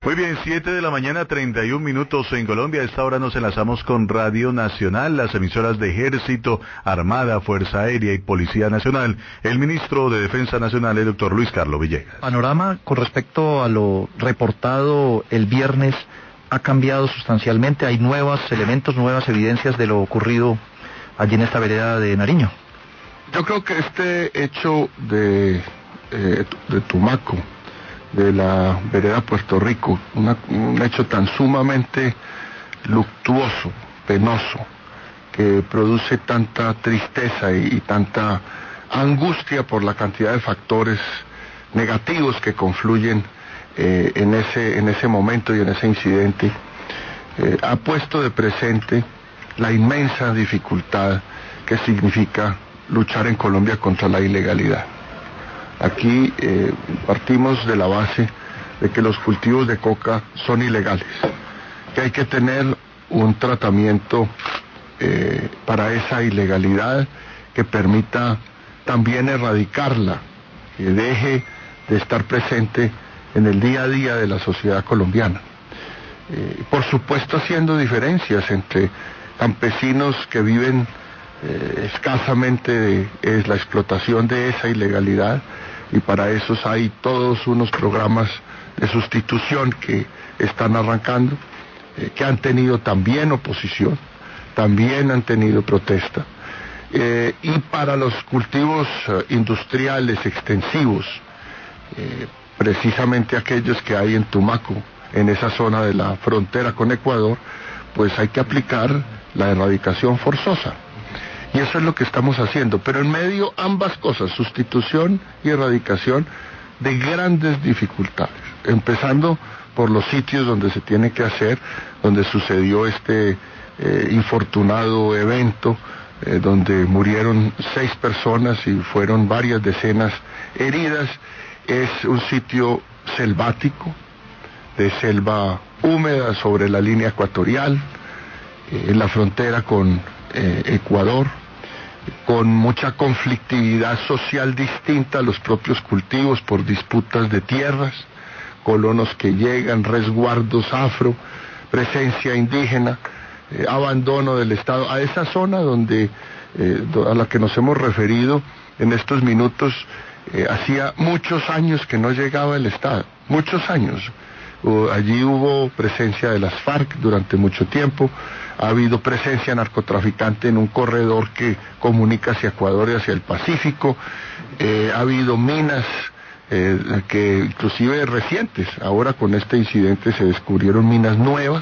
Muy bien, 7 de la mañana, 31 minutos en Colombia. A esta hora nos enlazamos con Radio Nacional, las emisoras de Ejército, Armada, Fuerza Aérea y Policía Nacional. El ministro de Defensa Nacional, el doctor Luis Carlos Villegas. Panorama con respecto a lo reportado el viernes ha cambiado sustancialmente. Hay nuevos elementos, nuevas evidencias de lo ocurrido allí en esta vereda de Nariño. Yo creo que este hecho de Tumaco, de la vereda Puerto Rico, un hecho tan sumamente luctuoso, penoso, que produce tanta tristeza y tanta angustia por la cantidad de factores negativos que confluyen en ese momento y en ese incidente, ha puesto de presente la inmensa dificultad que significa luchar en Colombia contra la ilegalidad. Aquí partimos de la base de que los cultivos de coca son ilegales, que hay que tener un tratamiento para esa ilegalidad que permita también erradicarla, que deje de estar presente en el día a día de la sociedad colombiana. Por supuesto haciendo diferencias entre campesinos que viven escasamente es la explotación de esa ilegalidad, y para esos hay todos unos programas de sustitución que están arrancando, que han tenido también oposición, también han tenido protesta, y para los cultivos industriales extensivos, precisamente aquellos que hay en Tumaco, en esa zona de la frontera con Ecuador, pues hay que aplicar la erradicación forzosa. Y eso es lo que estamos haciendo, pero en medio ambas cosas, sustitución y erradicación, de grandes dificultades, empezando por los sitios donde se tiene que hacer, donde sucedió este infortunado evento, donde murieron 6 personas y fueron varias decenas heridas. Es un sitio selvático, de selva húmeda sobre la línea ecuatorial, en la frontera con Ecuador, con mucha conflictividad social distinta a los propios cultivos por disputas de tierras, colonos que llegan, resguardos afro, presencia indígena, abandono del Estado, a esa zona donde a la que nos hemos referido en estos minutos. Hacía muchos años que no llegaba el Estado, muchos años. Allí hubo presencia de las FARC durante mucho tiempo, ha habido presencia narcotraficante en un corredor que comunica hacia Ecuador y hacia el Pacífico, ha habido minas que inclusive recientes, ahora con este incidente se descubrieron minas nuevas,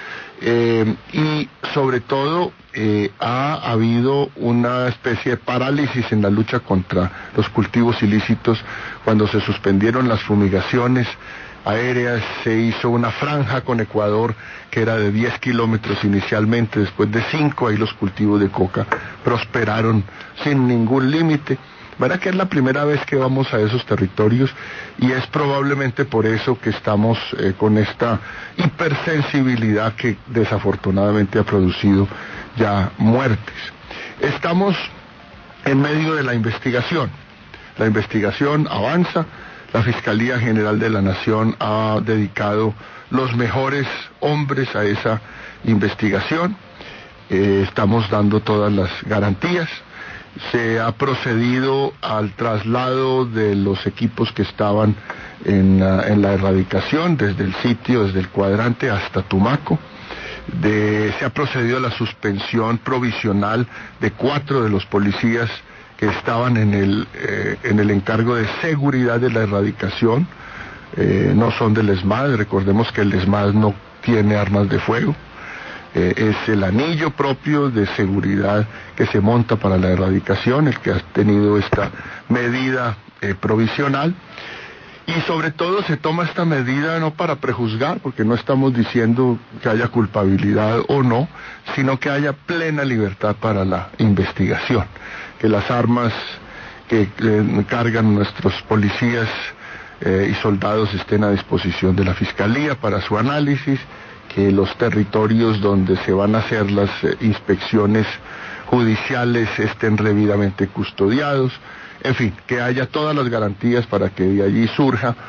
y sobre todo ha habido una especie de parálisis en la lucha contra los cultivos ilícitos. Cuando se suspendieron las fumigaciones aéreas, se hizo una franja con Ecuador que era de 10 kilómetros inicialmente, después de 5, ahí los cultivos de coca prosperaron sin ningún límite. Verá que es la primera vez que vamos a esos territorios y es probablemente por eso que estamos con esta hipersensibilidad que desafortunadamente ha producido ya muertes. Estamos en medio de la investigación avanza. La Fiscalía General de la Nación ha dedicado los mejores hombres a esa investigación. Estamos dando todas las garantías. Se ha procedido al traslado de los equipos que estaban en la erradicación, desde el sitio, desde el cuadrante hasta Tumaco. Se ha procedido a la suspensión provisional de 4 de los policías que estaban en el encargo de seguridad de la erradicación. No son del ESMAD, recordemos que el ESMAD no tiene armas de fuego. Es el anillo propio de seguridad que se monta para la erradicación el que ha tenido esta medida provisional, y sobre todo se toma esta medida no para prejuzgar, porque no estamos diciendo que haya culpabilidad o no, sino que haya plena libertad para la investigación, que las armas que cargan nuestros policías y soldados estén a disposición de la Fiscalía para su análisis, que los territorios donde se van a hacer las inspecciones judiciales estén debidamente custodiados, en fin, que haya todas las garantías para que de allí surja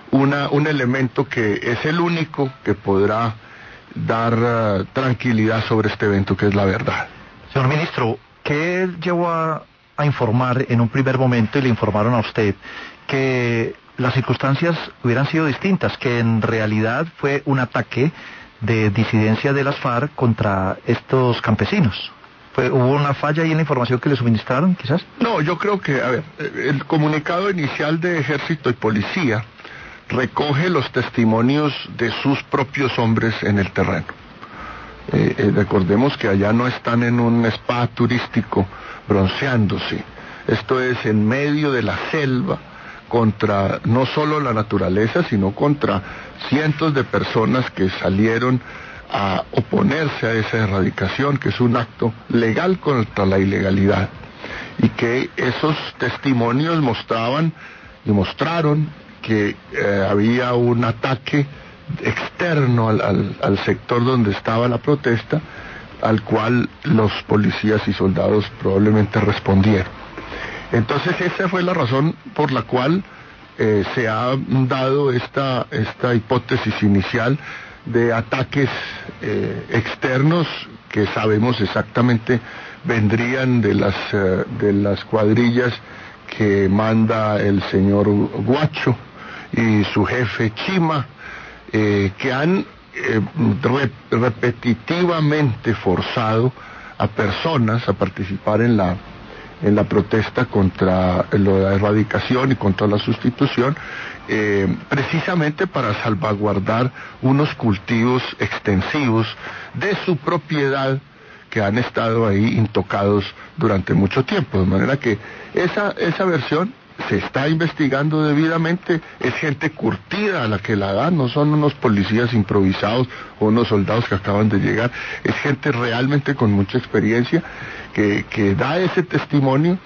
un elemento que es el único que podrá dar tranquilidad sobre este evento, que es la verdad. Señor ministro, ¿qué llevó a informar en un primer momento, y le informaron a usted, que las circunstancias hubieran sido distintas, que en realidad fue un ataque de disidencia de las FARC contra estos campesinos? ¿Hubo una falla ahí en la información que le suministraron, quizás? No, yo creo que, a ver, el comunicado inicial de Ejército y Policía recoge los testimonios de sus propios hombres en el terreno. Recordemos que allá no están en un spa turístico bronceándose. Esto es en medio de la selva, contra no solo la naturaleza, sino contra cientos de personas que salieron a oponerse a esa erradicación, que es un acto legal contra la ilegalidad, y que esos testimonios mostraban y mostraron que había un ataque externo al sector donde estaba la protesta, al cual los policías y soldados probablemente respondieron. Entonces esa fue la razón por la cual se ha dado esta hipótesis inicial de ataques externos que sabemos exactamente vendrían de las cuadrillas que manda el señor Guacho y su jefe Chima, que han repetitivamente forzado a personas a participar en la protesta contra la erradicación y contra la sustitución, precisamente para salvaguardar unos cultivos extensivos de su propiedad que han estado ahí intocados durante mucho tiempo. De manera que esa versión se está investigando debidamente, es gente curtida a la que la dan, no son unos policías improvisados o unos soldados que acaban de llegar, es gente realmente con mucha experiencia que da ese testimonio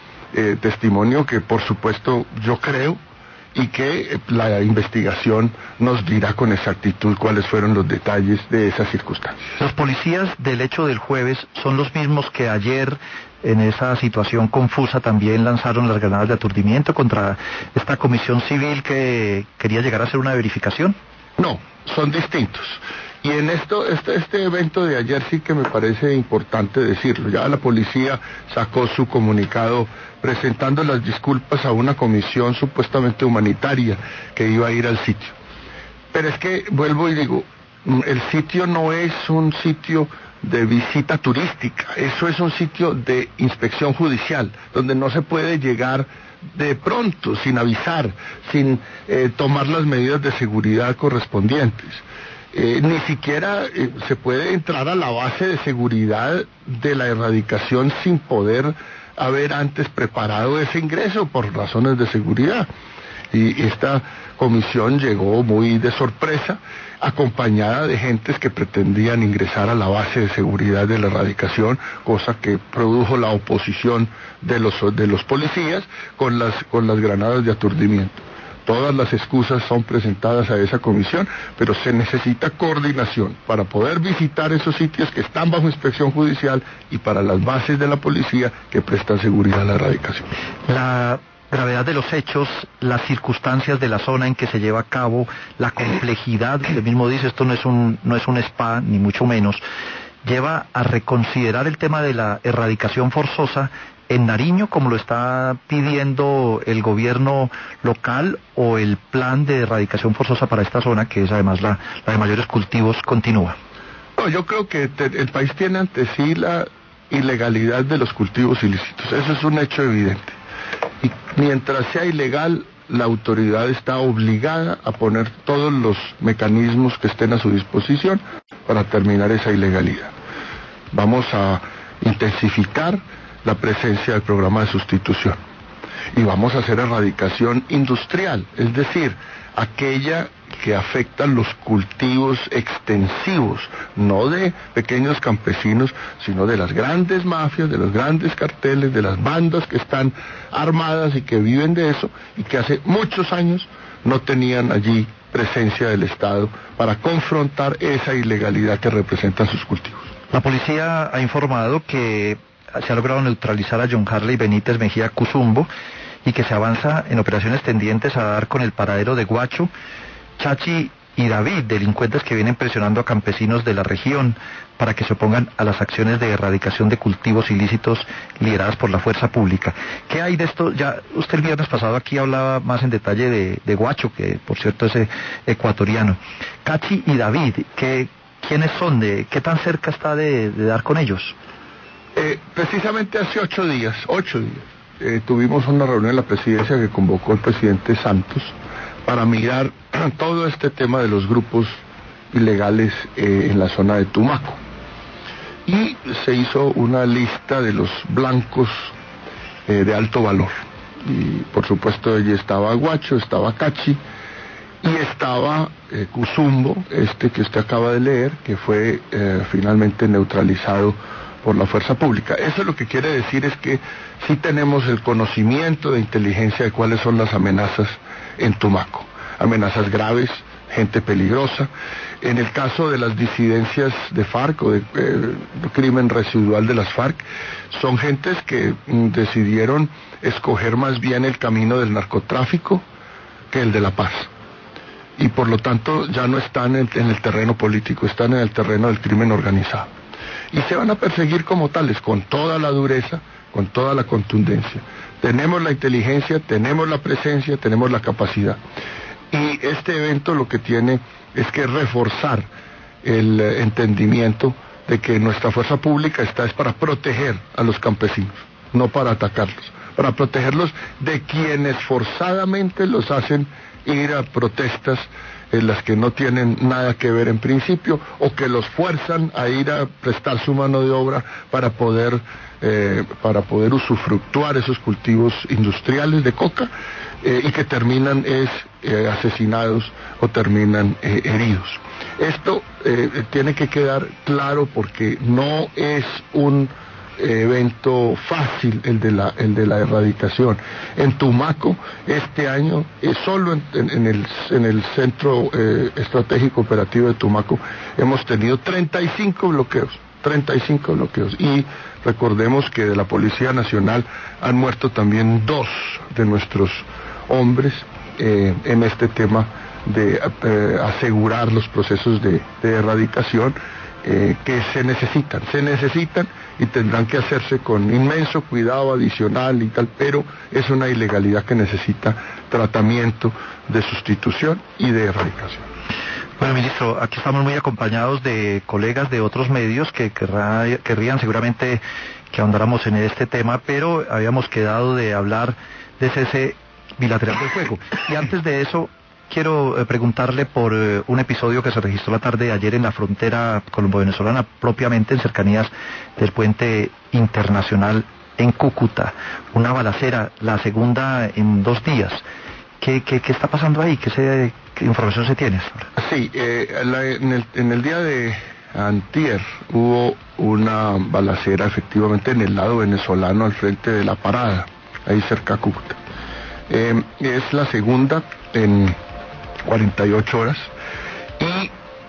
que por supuesto yo creo, y que la investigación nos dirá con exactitud cuáles fueron los detalles de esas circunstancias. Los policías del hecho del jueves son los mismos que ayer, en esa situación confusa, también lanzaron las granadas de aturdimiento contra esta comisión civil que quería llegar a hacer una verificación. No, son distintos. Y en este evento de ayer sí que me parece importante decirlo. Ya la policía sacó su comunicado presentando las disculpas a una comisión supuestamente humanitaria que iba a ir al sitio. Pero es que, vuelvo y digo, el sitio no es un sitio de visita turística, eso es un sitio de inspección judicial, donde no se puede llegar de pronto, sin avisar, sin tomar las medidas de seguridad correspondientes. Ni siquiera se puede entrar a la base de seguridad de la erradicación sin poder haber antes preparado ese ingreso por razones de seguridad. Y esta comisión llegó muy de sorpresa, acompañada de gentes que pretendían ingresar a la base de seguridad de la erradicación, cosa que produjo la oposición de los policías con las granadas de aturdimiento. Todas las excusas son presentadas a esa comisión, pero se necesita coordinación para poder visitar esos sitios que están bajo inspección judicial y para las bases de la policía que prestan seguridad a la erradicación. La gravedad de los hechos, las circunstancias de la zona en que se lleva a cabo, la complejidad, usted mismo dice, esto no es un spa, ni mucho menos, lleva a reconsiderar el tema de la erradicación forzosa en Nariño, como lo está pidiendo el gobierno local, o el plan de erradicación forzosa para esta zona, que es además la de mayores cultivos, continúa. No, yo creo que el país tiene ante sí la ilegalidad de los cultivos ilícitos, eso es un hecho evidente. Y mientras sea ilegal, la autoridad está obligada a poner todos los mecanismos que estén a su disposición para terminar esa ilegalidad. Vamos a intensificar la presencia del programa de sustitución y vamos a hacer erradicación industrial, es decir, aquella que afecta los cultivos extensivos, no de pequeños campesinos, sino de las grandes mafias, de los grandes carteles, de las bandas que están armadas y que viven de eso y que hace muchos años no tenían allí presencia del Estado para confrontar esa ilegalidad que representan sus cultivos. La policía ha informado que se ha logrado neutralizar a John Harley Benítez Mejía, Mejía, Cuzumbo, y que se avanza en operaciones tendientes a dar con el paradero de Guacho, Chachi y David, delincuentes que vienen presionando a campesinos de la región para que se opongan a las acciones de erradicación de cultivos ilícitos lideradas por la fuerza pública. ¿Qué hay de esto? Ya usted el viernes pasado aquí hablaba más en detalle de Guacho, que por cierto es ecuatoriano. Chachi y David, ¿quiénes son? ¿Qué tan cerca está de dar con ellos? Precisamente hace 8 días, tuvimos una reunión en la presidencia que convocó el presidente Santos para mirar todo este tema de los grupos ilegales en la zona de Tumaco. Y se hizo una lista de los blancos de alto valor. Y por supuesto allí estaba Guacho, estaba Cachi y estaba Cuzumbo, que usted acaba de leer, que fue finalmente neutralizado por la fuerza pública. Eso lo que quiere decir es que sí tenemos el conocimiento de inteligencia de cuáles son las amenazas en Tumaco. Amenazas graves, gente peligrosa. En el caso de las disidencias de FARC o de crimen residual de las FARC, son gentes que decidieron escoger más bien el camino del narcotráfico que el de la paz. Y por lo tanto ya no están en el terreno político, están en el terreno del crimen organizado. Y se van a perseguir como tales, con toda la dureza, con toda la contundencia. Tenemos la inteligencia, tenemos la presencia, tenemos la capacidad. Y este evento lo que tiene es que reforzar el entendimiento de que nuestra fuerza pública es para proteger a los campesinos, no para atacarlos, para protegerlos de quienes forzadamente los hacen ir a protestas en las que no tienen nada que ver en principio, o que los fuerzan a ir a prestar su mano de obra para poder usufructuar esos cultivos industriales de coca, y que terminan asesinados o terminan heridos. Esto tiene que quedar claro porque no es un evento fácil el de la erradicación. En Tumaco este año solo en el centro estratégico operativo de Tumaco hemos tenido 35 bloqueos y recordemos que de la Policía Nacional han muerto también 2 de nuestros hombres en este tema de asegurar los procesos de erradicación que se necesitan y tendrán que hacerse con inmenso cuidado adicional y tal, pero es una ilegalidad que necesita tratamiento de sustitución y de erradicación. Bueno, ministro, aquí estamos muy acompañados de colegas de otros medios que querrían seguramente que ahondáramos en este tema, pero habíamos quedado de hablar de cese bilateral del fuego. Y antes de eso, quiero preguntarle por un episodio que se registró la tarde de ayer en la frontera colombo-venezolana, propiamente en cercanías del puente internacional en Cúcuta. Una balacera, la segunda en 2 días. ¿Qué está pasando ahí? ¿Qué información se tiene? Sí, en el día de antier hubo una balacera efectivamente en el lado venezolano al frente de la parada, ahí cerca a Cúcuta. Es la segunda en 48 horas y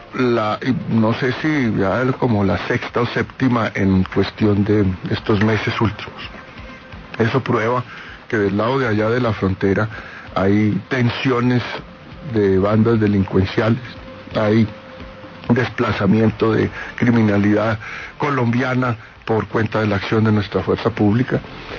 no sé si ya como la 6ª o 7ª en cuestión de estos meses últimos. Eso prueba que del lado de allá de la frontera hay tensiones de bandas delincuenciales, hay desplazamiento de criminalidad colombiana por cuenta de la acción de nuestra fuerza pública,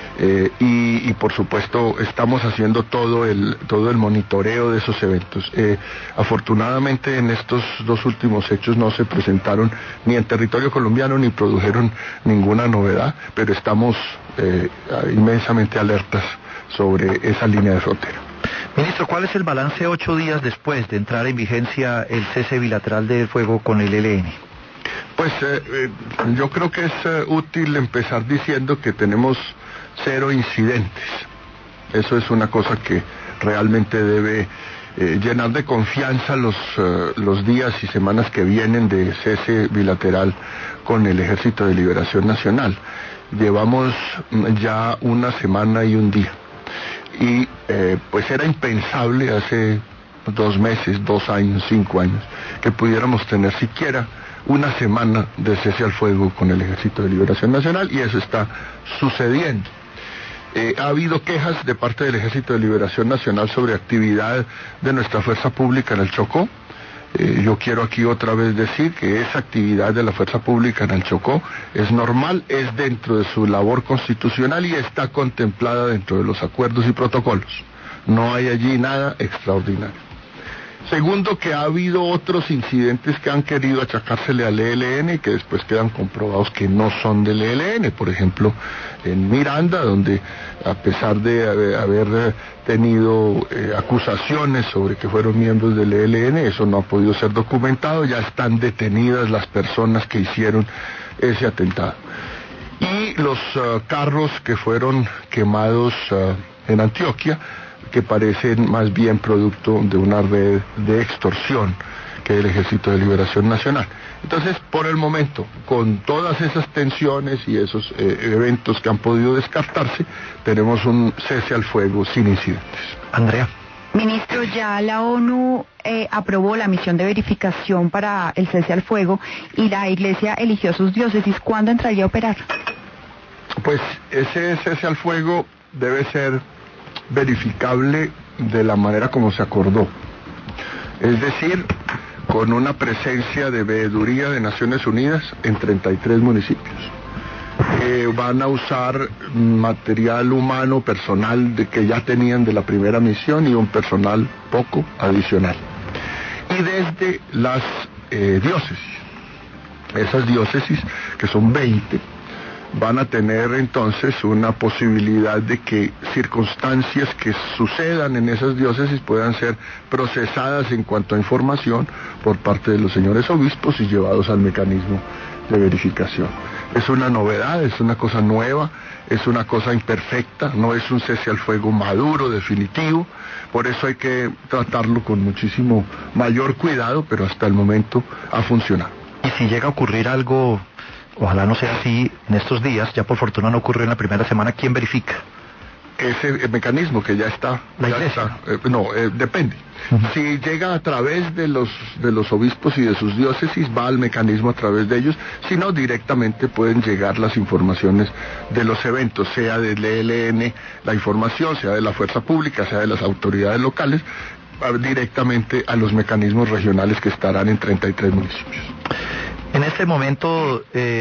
y por supuesto estamos haciendo todo el monitoreo de esos eventos. Afortunadamente en estos 2 últimos hechos no se presentaron ni en territorio colombiano ni produjeron ninguna novedad, pero estamos inmensamente alertas sobre esa línea de frontera. Ministro, ¿cuál es el balance 8 días después de entrar en vigencia el cese bilateral del fuego con el ELN? Pues yo creo que es útil empezar diciendo que tenemos 0 incidentes. Eso es una cosa que realmente debe llenar de confianza los días y semanas que vienen de cese bilateral con el Ejército de Liberación Nacional. Llevamos ya 1 semana y 1 día. Y pues era impensable hace 2 meses, 2 años, 5 años, que pudiéramos tener siquiera 1 semana de cese al fuego con el Ejército de Liberación Nacional, y eso está sucediendo. Ha habido quejas de parte del Ejército de Liberación Nacional sobre actividad de nuestra fuerza pública en el Chocó. Yo quiero aquí otra vez decir que esa actividad de la fuerza pública en el Chocó es normal, es dentro de su labor constitucional y está contemplada dentro de los acuerdos y protocolos. No hay allí nada extraordinario. Segundo, que ha habido otros incidentes que han querido achacársele al ELN y que después quedan comprobados que no son del ELN. Por ejemplo, en Miranda, donde a pesar de haber tenido acusaciones sobre que fueron miembros del ELN, eso no ha podido ser documentado, ya están detenidas las personas que hicieron ese atentado. Y los carros que fueron quemados en Antioquia, que parecen más bien producto de una red de extorsión que el Ejército de Liberación Nacional. Entonces, por el momento, con todas esas tensiones y esos eventos que han podido descartarse, tenemos un cese al fuego sin incidentes. Andrea. Ministro, ya la ONU aprobó la misión de verificación para el cese al fuego y la Iglesia eligió sus diócesis. ¿Cuándo entraría a operar? Pues ese cese al fuego debe ser verificable de la manera como se acordó, es decir, con una presencia de veeduría de Naciones Unidas en 33 municipios, que van a usar material humano, personal que ya tenían de la primera misión y un personal poco adicional, y desde las diócesis, esas diócesis que son 20, van a tener entonces una posibilidad de que circunstancias que sucedan en esas diócesis puedan ser procesadas en cuanto a información por parte de los señores obispos y llevados al mecanismo de verificación. Es una novedad, es una cosa nueva, es una cosa imperfecta, no es un cese al fuego maduro, definitivo, por eso hay que tratarlo con muchísimo mayor cuidado, pero hasta el momento ha funcionado. Y si llega a ocurrir algo, ojalá no sea así en estos días, ya por fortuna no ocurrió en la primera semana, ¿quién verifica? Ese mecanismo que ya está. ¿La iglesia? Depende. Si llega a través de los obispos y de sus diócesis, va al mecanismo a través de ellos, si no, directamente pueden llegar las informaciones de los eventos, sea del ELN la información, sea de la fuerza pública, sea de las autoridades locales, directamente a los mecanismos regionales que estarán en 33 municipios. En este momento,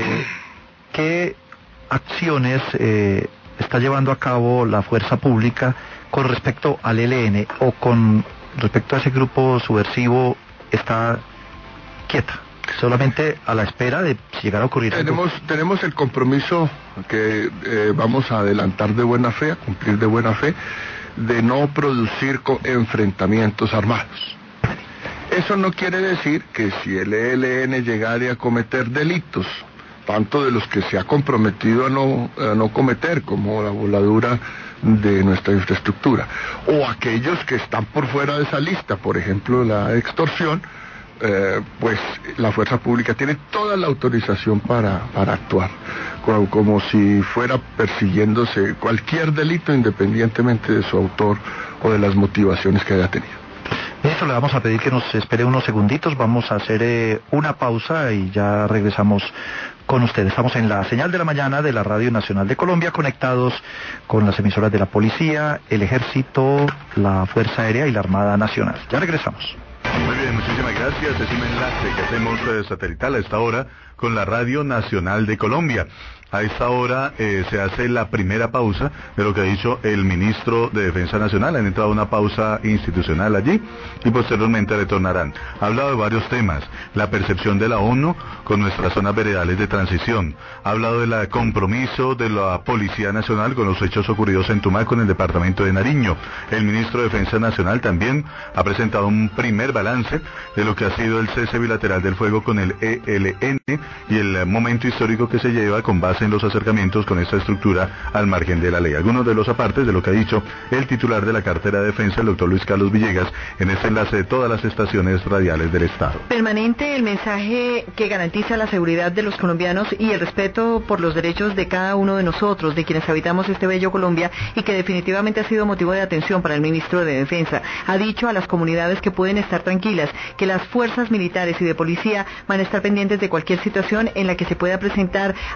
¿qué acciones está llevando a cabo la fuerza pública con respecto al ELN o con respecto a ese grupo subversivo? ¿Está quieta, solamente a la espera de si llegara a ocurrir algo? Tenemos el compromiso que vamos a adelantar de buena fe, a cumplir de buena fe, de no producir enfrentamientos armados. Eso no quiere decir que si el ELN llegara a cometer delitos, tanto de los que se ha comprometido a no cometer, como la voladura de nuestra infraestructura, o aquellos que están por fuera de esa lista, por ejemplo la extorsión, pues la fuerza pública tiene toda la autorización para actuar, como si fuera persiguiéndose cualquier delito independientemente de su autor o de las motivaciones que haya tenido. Ministro, le vamos a pedir que nos espere unos segunditos, vamos a hacer una pausa y ya regresamos con ustedes. Estamos en la señal de la mañana de la Radio Nacional de Colombia, conectados con las emisoras de la Policía, el Ejército, la Fuerza Aérea y la Armada Nacional. Ya regresamos. Muy bien, muchísimas gracias. Es un enlace que hacemos satelital a esta hora con la Radio Nacional de Colombia. A esta hora se hace la primera pausa de lo que ha dicho el ministro de Defensa Nacional. Han entrado a una pausa institucional allí y posteriormente retornarán. Ha hablado de varios temas. La percepción de la ONU con nuestras zonas veredales de transición. Ha hablado del compromiso de la Policía Nacional con los hechos ocurridos en Tumaco, en el departamento de Nariño. El ministro de Defensa Nacional también ha presentado un primer balance de lo que ha sido el cese bilateral del fuego con el ELN y el momento histórico que se lleva con base en los acercamientos con esta estructura al margen de la ley. Algunos de los apartes de lo que ha dicho el titular de la cartera de defensa, el doctor Luis Carlos Villegas, en este enlace de todas las estaciones radiales del Estado. Permanente el mensaje que garantiza la seguridad de los colombianos y el respeto por los derechos de cada uno de nosotros, de quienes habitamos este bello Colombia, y que definitivamente ha sido motivo de atención para el ministro de Defensa. Ha dicho a las comunidades que pueden estar tranquilas, que las fuerzas militares y de policía van a estar pendientes de cualquier situación en la que se pueda presentar algún tipo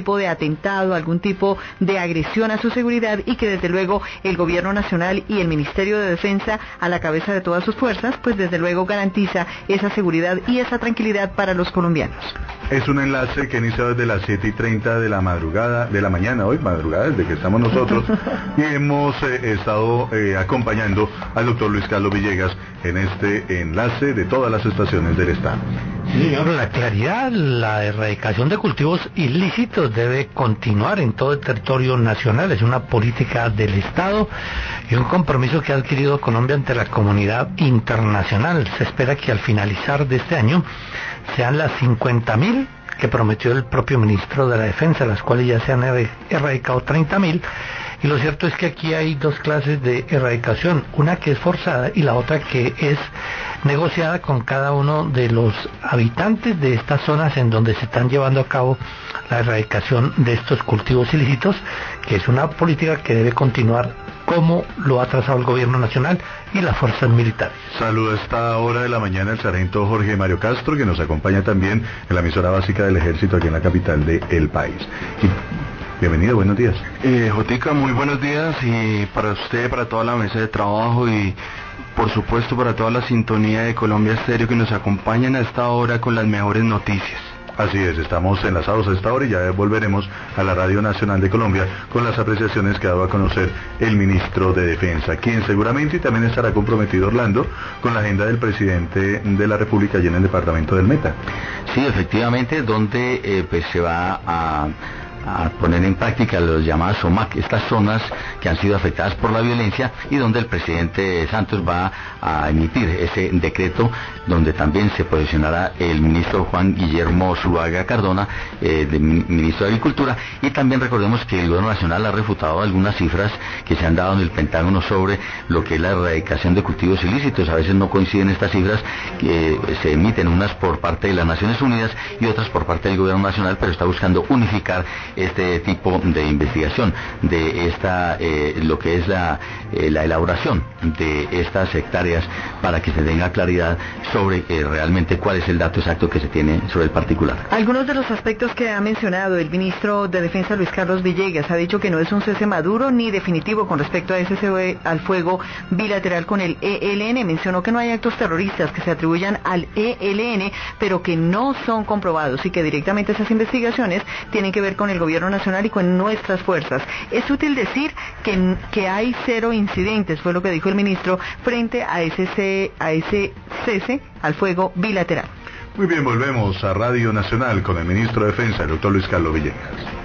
tipo de atentado, algún tipo de agresión a su seguridad, y que desde luego el Gobierno Nacional y el Ministerio de Defensa, a la cabeza de todas sus fuerzas, pues desde luego garantiza esa seguridad y esa tranquilidad para los colombianos. Es un enlace que inicia desde las 7:30 de la mañana, hoy madrugada, desde que estamos nosotros, y hemos estado acompañando al doctor Luis Carlos Villegas en este enlace de todas las estaciones del Estado. Sí, señor, la claridad, la erradicación de cultivos ilícitos debe continuar en todo el territorio nacional, es una política del Estado y un compromiso que ha adquirido Colombia ante la comunidad internacional. Se espera que al finalizar de este año sean las 50.000 que prometió el propio ministro de la Defensa, las cuales ya se han erradicado 30.000. Y lo cierto es que aquí hay dos clases de erradicación, una que es forzada y la otra que es negociada con cada uno de los habitantes de estas zonas en donde se están llevando a cabo la erradicación de estos cultivos ilícitos, que es una política que debe continuar como lo ha trazado el Gobierno Nacional y las fuerzas militares. Saludo a esta hora de la mañana el sargento Jorge Mario Castro, que nos acompaña también en la emisora básica del Ejército aquí en la capital del país. Bienvenido, buenos días. Jotica, muy buenos días, y para usted, para toda la mesa de trabajo y por supuesto para toda la sintonía de Colombia Estéreo que nos acompañan a esta hora con las mejores noticias. Así es, estamos enlazados a esta hora y ya volveremos a la Radio Nacional de Colombia con las apreciaciones que ha dado a conocer el ministro de Defensa, quien seguramente también estará comprometido, Orlando, con la agenda del presidente de la República allí en el departamento del Meta. Sí, efectivamente, donde pues se va a poner en práctica los llamados SOMAC, estas zonas que han sido afectadas por la violencia, y donde el presidente Santos va a emitir ese decreto, donde también se posicionará el ministro Juan Guillermo Zuluaga Cardona, ministro de Agricultura. Y también recordemos que el Gobierno Nacional ha refutado algunas cifras que se han dado en el Pentágono sobre lo que es la erradicación de cultivos ilícitos. A veces no coinciden estas cifras, que se emiten unas por parte de las Naciones Unidas y otras por parte del Gobierno Nacional, pero está buscando unificar este tipo de investigación de esta lo que es la elaboración de estas hectáreas, para que se tenga claridad sobre realmente cuál es el dato exacto que se tiene sobre el particular. Algunos de los aspectos que ha mencionado el ministro de Defensa, Luis Carlos Villegas, ha dicho que no es un cese maduro ni definitivo con respecto a ese cese al fuego bilateral con el ELN. Mencionó que no hay actos terroristas que se atribuyan al ELN, pero que no son comprobados, y que directamente esas investigaciones tienen que ver con el Gobierno Nacional y con nuestras fuerzas. Es útil decir que hay 0 incidentes, fue lo que dijo el ministro, frente a ese cese al fuego bilateral. Muy bien, volvemos a Radio Nacional con el ministro de Defensa, el doctor Luis Carlos Villegas.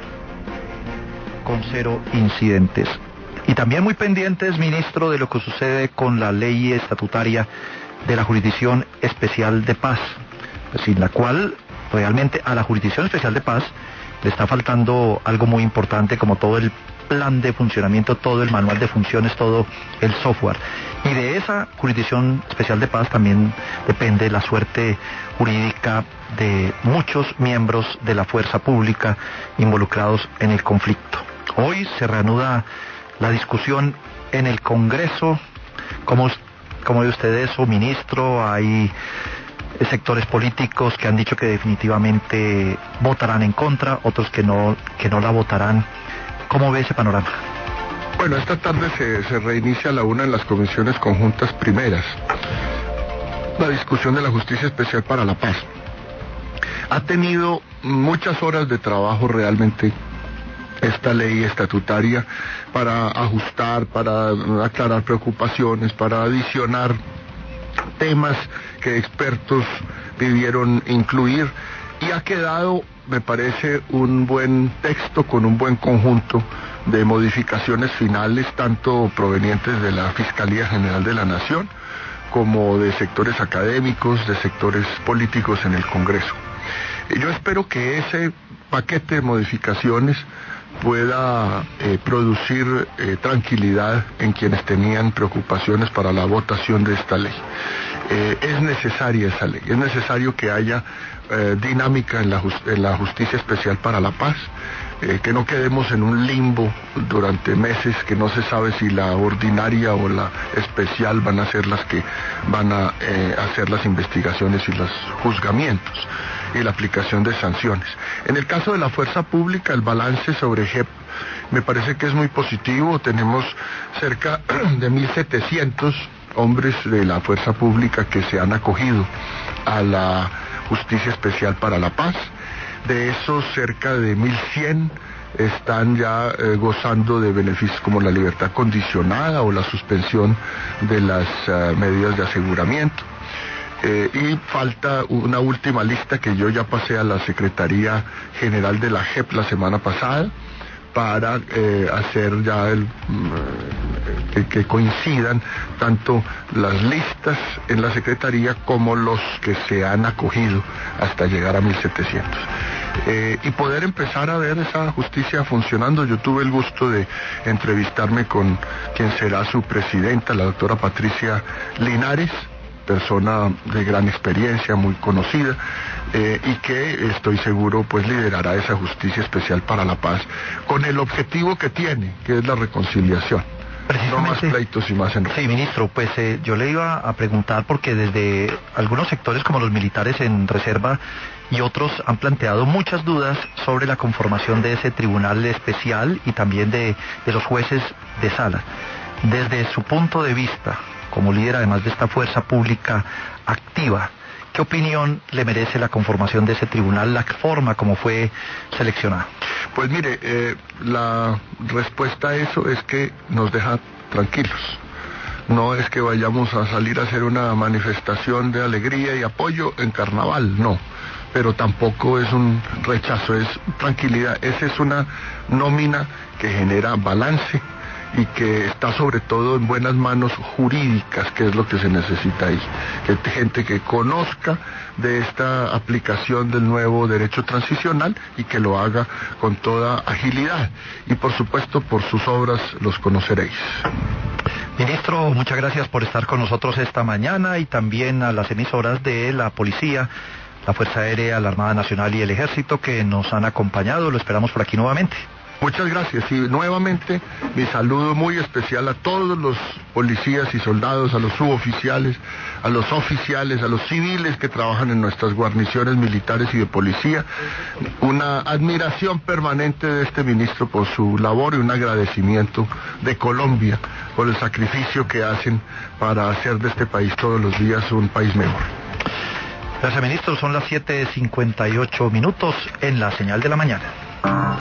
Con 0 incidentes. Y también muy pendientes, ministro, de lo que sucede con la ley estatutaria de la Jurisdicción Especial de Paz, sin la cual realmente a la Jurisdicción Especial de Paz le está faltando algo muy importante, como todo el plan de funcionamiento, todo el manual de funciones, todo el software. Y de esa Jurisdicción Especial de Paz también depende la suerte jurídica de muchos miembros de la fuerza pública involucrados en el conflicto. Hoy se reanuda la discusión en el Congreso. ¿Cómo ve usted eso, ministro? Hay sectores políticos que han dicho que definitivamente votarán en contra, otros que no la votarán. ¿Cómo ve ese panorama? Bueno, esta tarde se reinicia a la 1 en las comisiones conjuntas primeras la discusión de la Justicia Especial para la Paz. Ha tenido muchas horas de trabajo realmente esta ley estatutaria, para ajustar, para aclarar preocupaciones, para adicionar temas que expertos pidieron incluir, y ha quedado, me parece, un buen texto con un buen conjunto de modificaciones finales, tanto provenientes de la Fiscalía General de la Nación como de sectores académicos, de sectores políticos en el Congreso. Yo espero que ese paquete de modificaciones pueda producir tranquilidad en quienes tenían preocupaciones para la votación de esta ley. Es necesaria esa ley, es necesario que haya dinámica en la Justicia Especial para la Paz, que no quedemos en un limbo durante meses, que no se sabe si la ordinaria o la especial van a ser las que van a hacer las investigaciones y los juzgamientos. y la aplicación de sanciones. En el caso de la fuerza pública, el balance sobre JEP me parece que es muy positivo. Tenemos cerca de 1.700 hombres de la fuerza pública que se han acogido a la Justicia Especial para la Paz. De esos, cerca de 1.100 están ya gozando de beneficios como la libertad condicionada o la suspensión de las medidas de aseguramiento. Y falta una última lista que yo ya pasé a la Secretaría General de la JEP la semana pasada para hacer ya que coincidan tanto las listas en la Secretaría como los que se han acogido hasta llegar a 1.700. Y poder empezar a ver esa justicia funcionando. Yo tuve el gusto de entrevistarme con quien será su presidenta, la doctora Patricia Linares, persona de gran experiencia, muy conocida, y que estoy seguro pues liderará esa Justicia Especial para la Paz con el objetivo que tiene, que es la reconciliación. No más pleitos y más enredos. Sí, ministro, pues yo le iba a preguntar porque desde algunos sectores como los militares en reserva y otros han planteado muchas dudas sobre la conformación de ese tribunal especial y también de los jueces de sala. Desde su punto de vista, como líder además de esta fuerza pública activa, ¿qué opinión le merece la conformación de ese tribunal, la forma como fue seleccionado? Pues mire, la respuesta a eso es que nos deja tranquilos. No es que vayamos a salir a hacer una manifestación de alegría y apoyo en carnaval, no. Pero tampoco es un rechazo, es tranquilidad. Esa es una nómina que genera balance y que está sobre todo en buenas manos jurídicas, que es lo que se necesita ahí. Gente que conozca de esta aplicación del nuevo derecho transicional y que lo haga con toda agilidad. Y por supuesto, por sus obras los conoceréis. Ministro, muchas gracias por estar con nosotros esta mañana y también a las emisoras de la Policía, la Fuerza Aérea, la Armada Nacional y el Ejército que nos han acompañado. Lo esperamos por aquí nuevamente. Muchas gracias y nuevamente mi saludo muy especial a todos los policías y soldados, a los suboficiales, a los oficiales, a los civiles que trabajan en nuestras guarniciones militares y de policía. Una admiración permanente de este ministro por su labor y un agradecimiento de Colombia por el sacrificio que hacen para hacer de este país todos los días un país mejor. Gracias, ministro. Son las 7:58 en la señal de la mañana.